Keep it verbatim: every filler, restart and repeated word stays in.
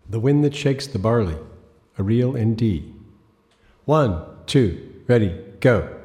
The wind that shakes the barley, a reel in D. One, two, ready, go.